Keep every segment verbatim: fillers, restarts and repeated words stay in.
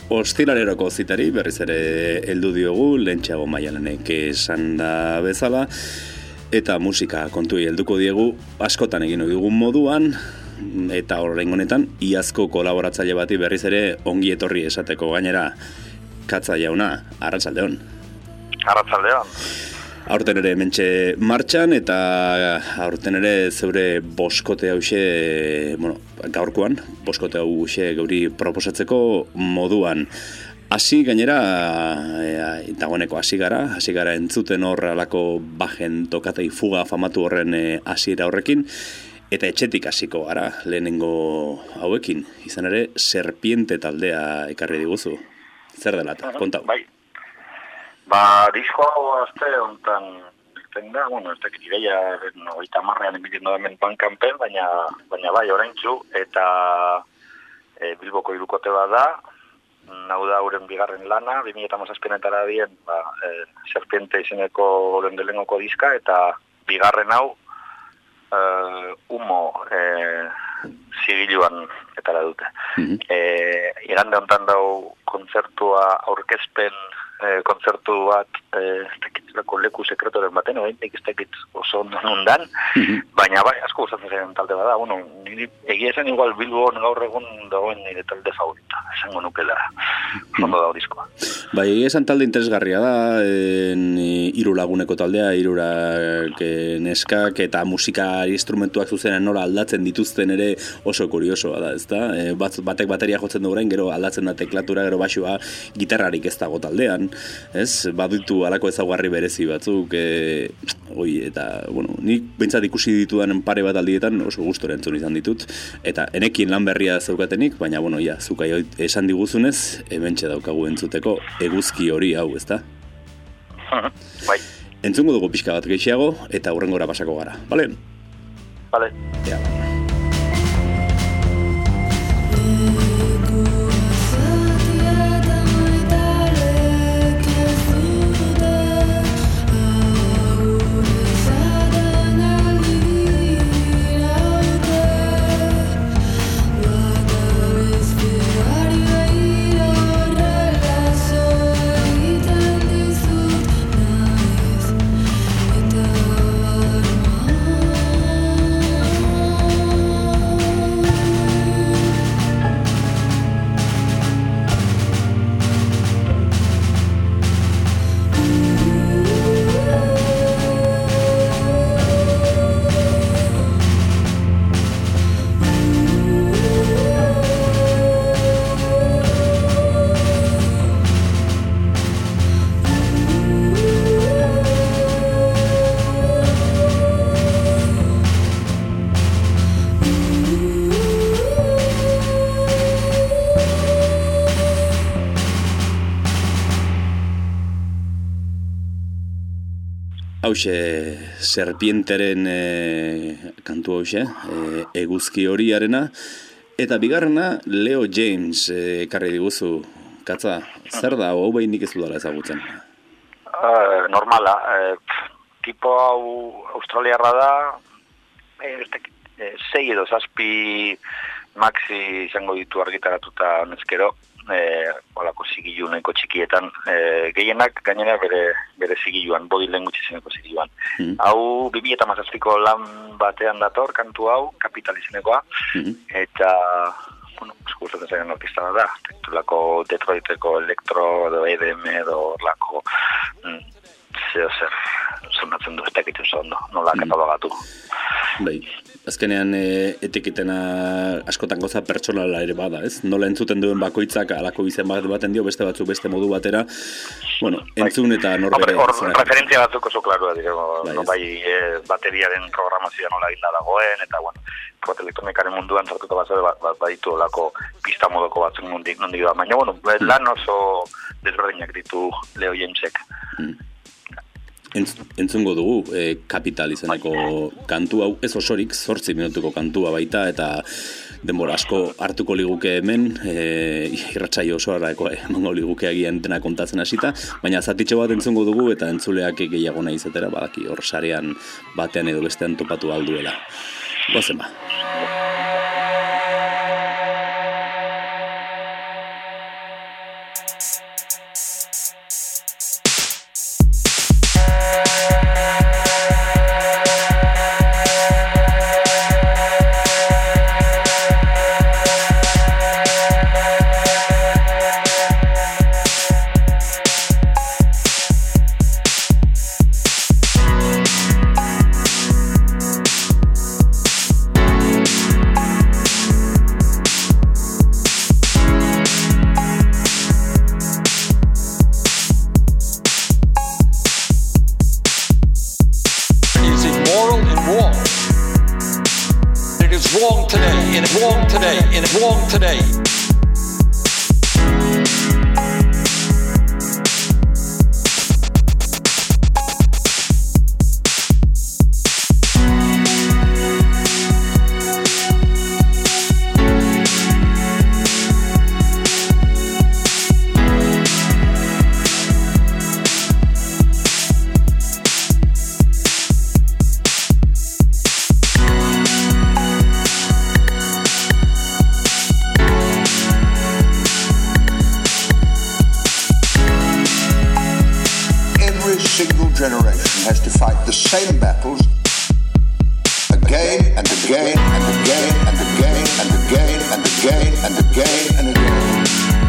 Ostiraleroko zitari berriz ere heldu diogu, lehentxeago Maialenek esan da bezala, eta musika kontuei helduko diegu askotan egin dugun moduan, eta horrein honetan, iazko kolaboratzaile bati berriz ere ongi etorri esateko gainera. Katza jauna, arratsaldeon. Arratsaldeon. Aurten ere hementxe martxan, eta aurten ere zeure boskote hause, bueno, gaurkoan, boskote hause gauri proposatzeko moduan. Hasi gainera, e, dagoeneko hasi gara, hasi gara entzuten hor alako bajen tokatei fuga famatu horren hasiera horrekin, eta etxetik hasiko gara lehenengo hauekin, izan ere Serpiente taldea ekarri diguzu. Zer dela eta, kontau. Bai. Ba, disko hau azte honetan egiten da, bueno, ez dakit ideia, oita marrean emitin da hemen Bandcampen, baina, baina bai, oraintzu, eta e, Bilboko hirukote bat da, hau da euren bigarren lana, bi mila hamazazpietara dien, ba, e, Serpiente izeneko euren delengoko diska, eta bigarren hau, e, humo e, zigiluan etara dute. Mm-hmm. E, igande honetan dau kontzertua aurkezpen E, kontzertu bat, e, ez dakit leku sekretoren baten, oin, ez dakit oso nundan, mm-hmm. baina bai, asko gustatzen zen talde bada, bueno, niri, egia esan igual Bilbon gaur egun dagoen nire talde favorita, esango nukela, ondo mm-hmm. dago diskoa. Bai, egia esan talde interesgarria da, en, hiru laguneko taldea, hirurak neskak, eta musika instrumentuak zuzenen nola aldatzen dituzten ere oso kuriosoa da, ezta? E, bat, batek bateria jotzen du orain, gero aldatzen da teklatura, gero basua, gitarrarik ez dago taldean, ez, baditu alako ezaugarri berezi batzuk, e, oi, eta, bueno, nik behintzat ikusi ditudan pare bat aldietan oso gustora entzun izan ditut, eta enekin lan berria zeukatenik, baina, bueno, ja, zukai esan diguzunez, hementxe daukagu entzuteko eguzki hori hau, ezta? Bai. Entzungo dugu pixka bat gehiago, eta hurrengora pasako gara, bale? Bale. Ja. Hauxe, Serpienteren e, kantu hauxe, e, eguzki horiarena, eta bigarrena Leo James ekarri e, diguzu, Katza, zer da, hau behin nik ez dudala ezagutzen? Uh, normala, e, tipo hau australiarra da, e, e, sei edo zazpi maxi izango ditu argitaratuta honezkero, e, olako zigilu nahiko txikietan, e, gehienak gainera bere, bere zigiluan, body language izeneko zigiluan. Mm. Hau bi mila hamazazpiko lan batean dator, kantu hau, Kapital izenekoa, mm. eta, bueno, eskuzaten zaren artista da, lako Detroiteko elektro edo E D M edo lako mm, zeo zer sonatzen du, ez dakitzen zondo, nola mm. katalogatu. Bai. Azkenean e, etiketena askotan goza pertsonala ere bada, ez? Nola entzuten duen bakoitzak alako izen bat baten dio, beste batzuk beste modu batera. Bueno, entzun eta norbere... Hor, referentzia batzuk oso klarua, dirego, bai, no, bai e, bateriaren programazioa nola ginda dagoen, eta, bueno, bat elektronikaren munduan zartuko bat bat, bat baditu olako pista modoko batzuk nondik, nondik da. Baina, bueno, mm. lan oso desberdinak ditu Leo Jamesek. Mm. Entz, entzungo dugu, e, Kapital izeneko kantu hau, ez osorik, zortzi minutuko kantua baita, eta denbora asko hartuko liguke hemen, e, irratsaio osoara emango liguke agian dena kontatzen hasita, baina zatitxo bat entzungo dugu, eta entzuleak gehiago nahi izatera, badaki hor sarean batean edo bestean topatu alduela. Gozen ba. wrong today, and it's wrong today. Generation has to fight the same battles again and again and again and again and again and again and again and again.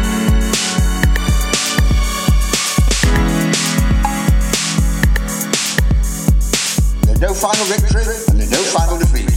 There's no final victory and there's no final defeat.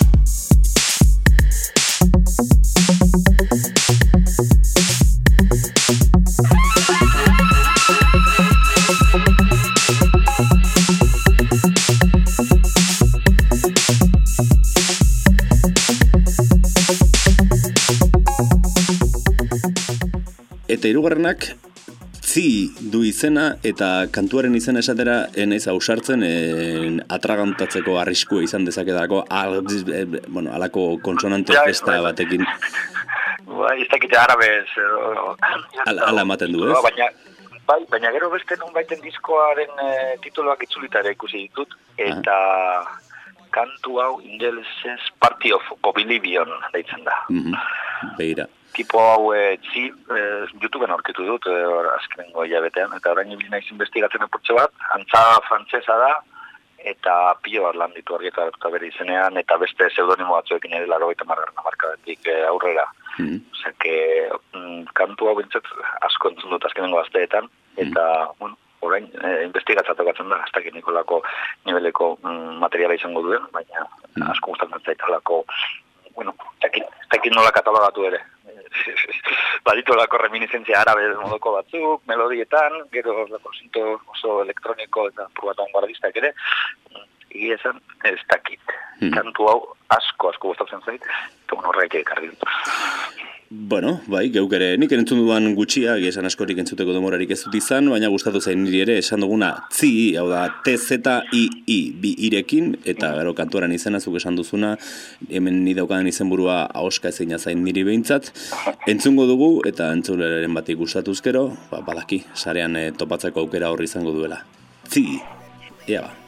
Eta hirugarrenak zi du izena eta kantuaren izena esatera enaiz ausartzen en, atragantatzeko arriskua izan dezakedako al, e, bueno, alako konsonante festa batekin. Bai, ez dakite arabez. Ala, ala ematen du, ez? Baina, bai, baina gero beste nun baiten diskoaren e, tituloak itzulitara ikusi ditut, eta ah. kantu hau ingelesez Party of Oblivion deitzen da. Mm-hmm. Beira. Tipo hau e, zi, e, YouTubeen aurkitu dut, e, azkenengo hilabetean, eta orain ibili naiz investigatzen apurtxe bat, antza frantsesa da, eta pilo bat lan ditu argitaratuta bere izenean, eta beste pseudonimo batzuekin ere laurogeita hamargarren hamarkadatik e, aurrera. Mm. Osea, que mm, kantu hau bintzat asko entzun dut azkenengo gazteetan, eta, mm. bueno, orain e, investigatzatu gatzen da, hasta que nikolako niveleko mm, materiala izango duen, baina mm. asko gustatzen zaitalako, bueno, ez dakit nola katalogatu ere. Baditu lako reminiscentzia arabe modoko batzuk, melodietan, gero lako zinto oso elektroniko eta probatan guardistak ere, egia esan ez dakit. Hmm. Kantu hau asko, asko gustatzen zait, eta horreik ekarri dut. Bueno, bai, geuk ere, nik entzun duan gutxia, esan askorik entzuteko demorarik ez dut izan, baina gustatu zain niri ere esan duguna zi, hau da, T Z I I, bi irekin, eta gero kantuaren izena zuk esan duzuna, hemen ni daukadan izenburua ahoska ezina zain niri behintzat, entzungo dugu, eta entzuleren batik gustatuz gero, ba, badaki, sarean e, topatzeko aukera horri izango duela. Zi, ea ba.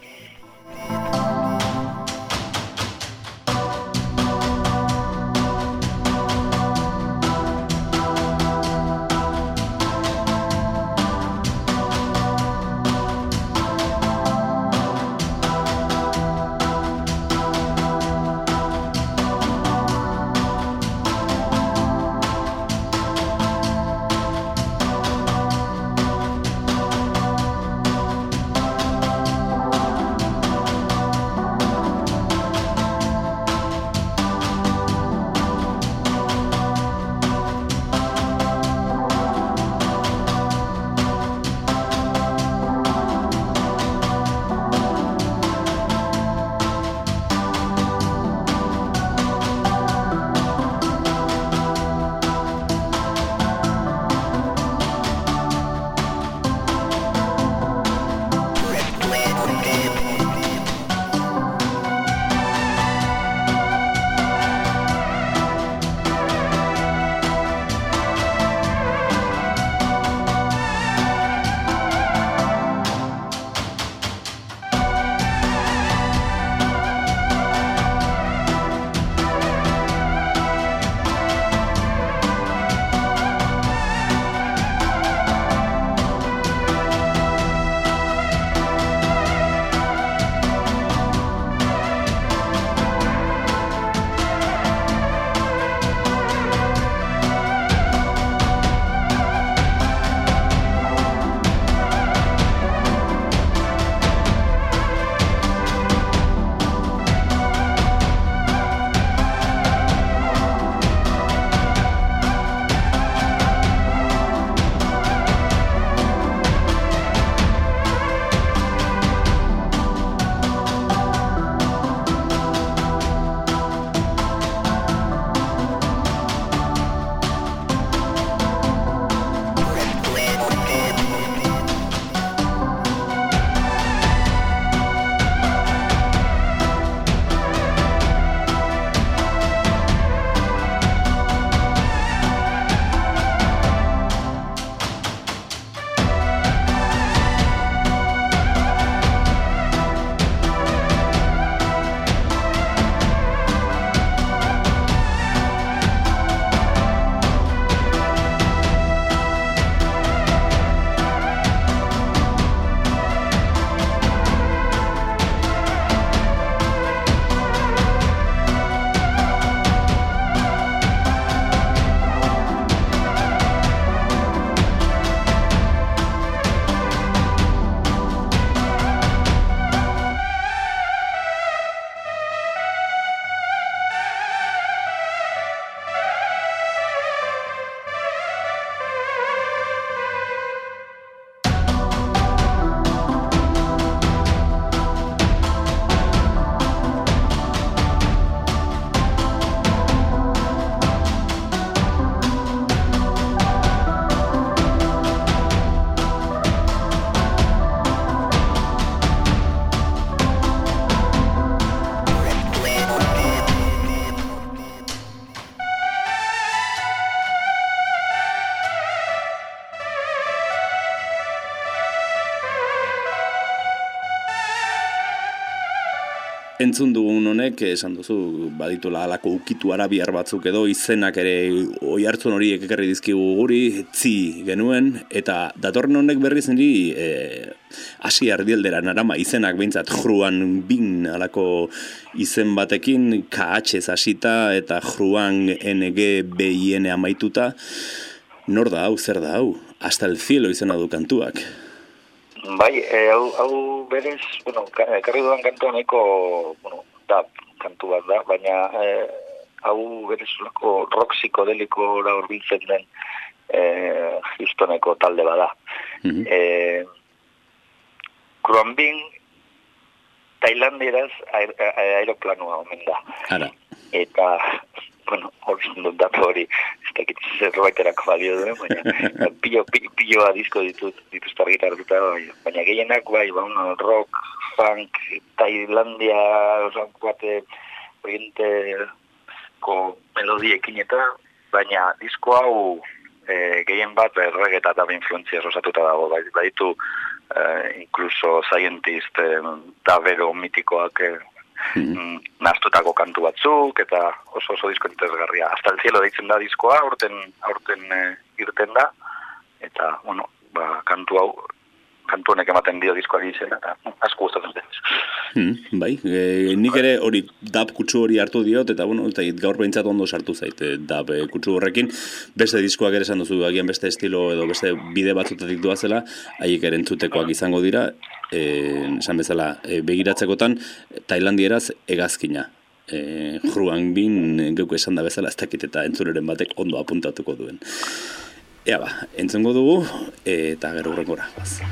entzun dugun honek, esan duzu, baditula alako ukitu arabiar batzuk edo, izenak ere oihartzun horiek ekarri dizkigu guri, etzi genuen, eta datorren honek berriz niri, e, hasi ardieldera narama izenak behintzat, Juan Bin alako izen batekin, K H hasita eta Juan N G B I N amaituta, nor da hau, zer da hau? Hasta el cielo izena du kantuak. Bai, e, hau, hau berez, bueno, karri dudan kantua nahiko, bueno, da, kantu bat da, baina e, hau berez lako rock psikodelikora hurbiltzen den e, Houstoneko talde bada. Mm-hmm. E, Kruambin, Tailandieraz aer, aeroplanua omen da. Ara. Eta, bueno, hori dut datu hori, ez dakit zerbaiterako balio duen, baina pilo, piloa disko ditut, dituzte argitaratuta, baina gehienak bai, ba, un rock, funk, Tailandia, osan bate, orienteko melodiekin eta, baina disko hau e, gehien bat erregeta eta influentzia osatuta dago, bai, baditu e, incluso scientist, e, da bero mitikoak, e, Mm. nahastutako kantu batzuk eta oso oso disko interesgarria. Hasta el cielo deitzen da diskoa, aurten aurten e, irten da eta bueno, ba kantu hau kantu honek ematen dio diskoari izena eta asko gustatzen dut. Hmm, bai, e, nik ere hori dab kutsu hori hartu diot eta bueno, eta gaur behintzat ondo sartu zait e, dab e, kutsu horrekin, beste diskoak ere esan duzu, agian beste estilo edo beste bide batzutatik doazela, haiek ere entzutekoak izango dira, e, esan bezala, e, begiratzekotan Tailandieraz hegazkina. E, Juan Bin geuko esan da bezala ez dakit eta entzuleren batek ondo apuntatuko duen. Ea ba, entzungo dugu eta gero hurrengora.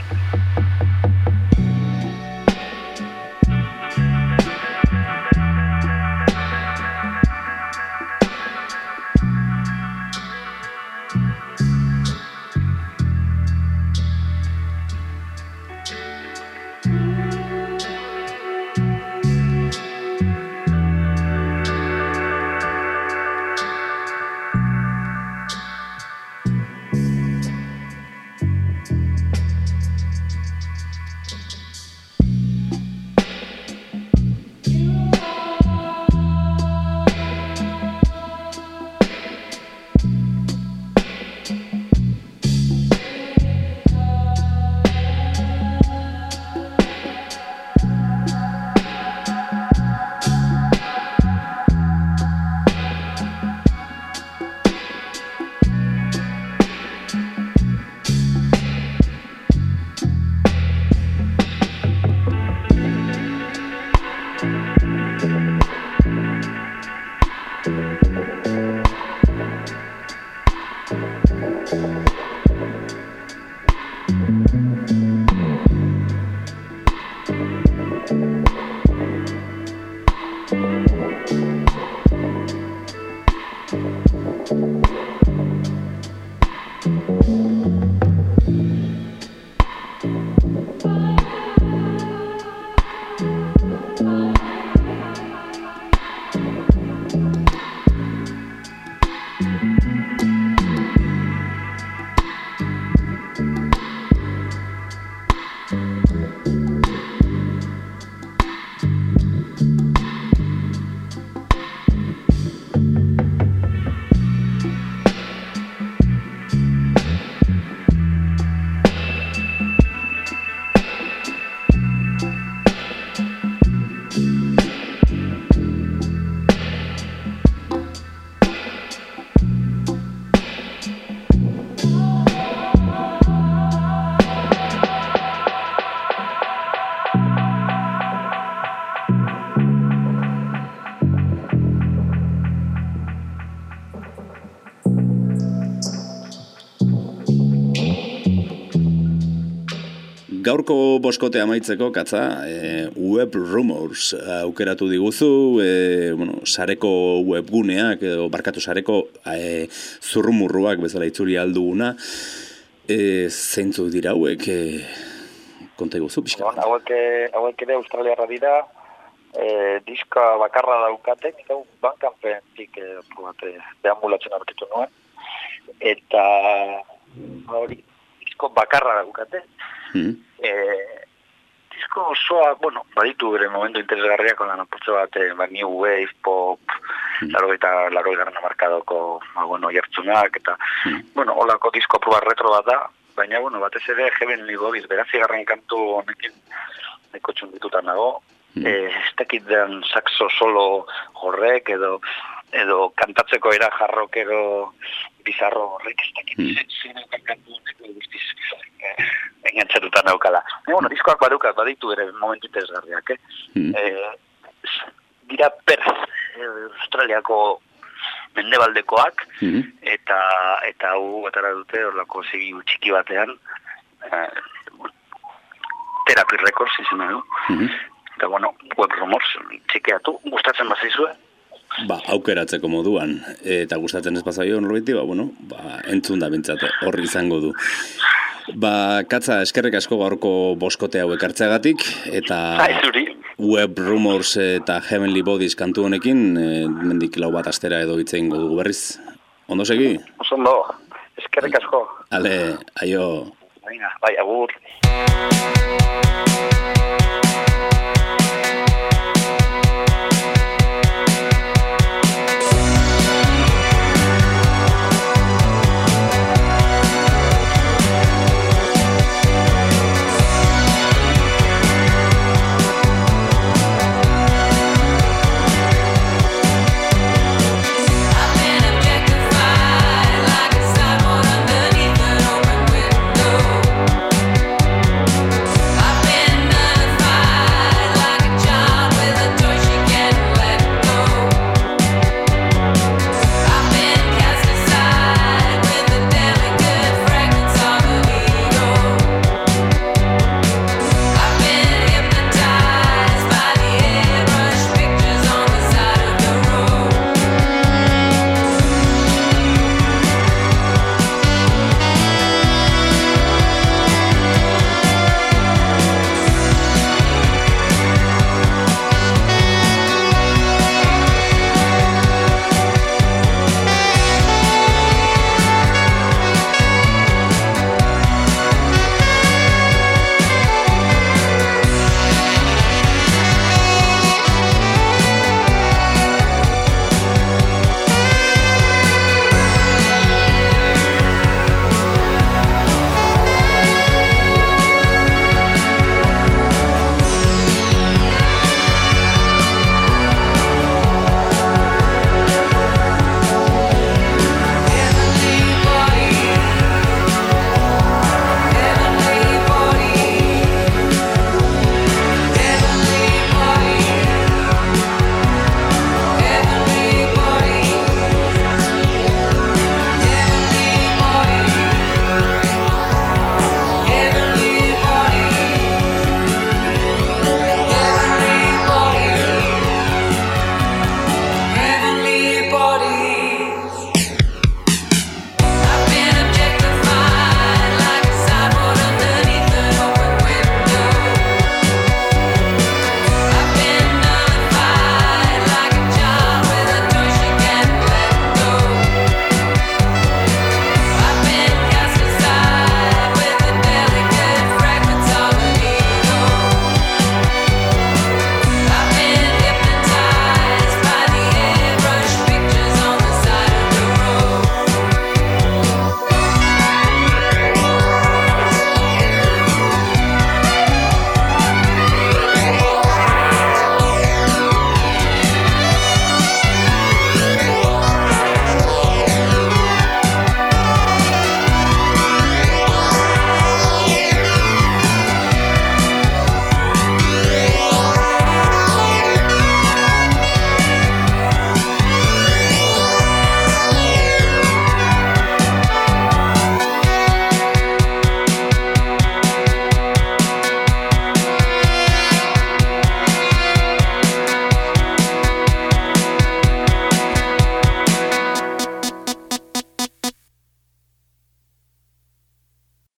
Gaurko boskote amaitzeko, katza, e, web rumors aukeratu diguzu, e, bueno, sareko webguneak, edo barkatu sareko e, zurrumurruak bezala itzuli alduguna, e, zeintzu dira hauek, e, konta iguzu, pixka? Bon, hauek, hauek ere australiarra dira, e, diska bakarra daukatek, hau bankanpetik e, deambulatzen aurkitu nuen, eta hori disko bakarra daukate, mm. E, disko osoa, bueno, baditu bere momentu interesgarriak, lan apurtze bat, eh, ba, new wave, pop, mm. laro eta laro egarren amarkadoko, ba, bueno, jertzunak, eta, mm. bueno, holako disko proba retro bat da, baina, bueno, batez ere Heavenly Bodies, beratzigarren kantu honekin, neko txunditutan nago, mm. eh, ez dakit den saxo solo horrek, edo, edo kantatzeko era jarrokero bizarro horrek, ez dakit, mm. zinen kantu honek, guztiz, eh, engantzatuta naukala. E, bueno, diskoak badukat, baditu ere momentu interesgarriak, eh? Mm. E, dira Perth, Australiako mendebaldekoak, mm. eta eta hau atara dute horlako segiu txiki batean, eh, Therapy Records izena du. Mm. Eta, bueno, Web Rumors, txikeatu, gustatzen bazaizue. Ba, aukeratzeko moduan, eta gustatzen ez bazaio norbeti, ba, bueno, ba, entzun da bintzate, horri izango du. Ba, Katza, eskerrek asko gaurko boskote hau ekartzeagatik, eta Web Rumors eta Heavenly Bodies kantu honekin, e, mendik lau bat astera edo hitz egingo dugu berriz. Ondo segi? Ondo, eskerrek asko. Ale, aio. Venga, bai, agur.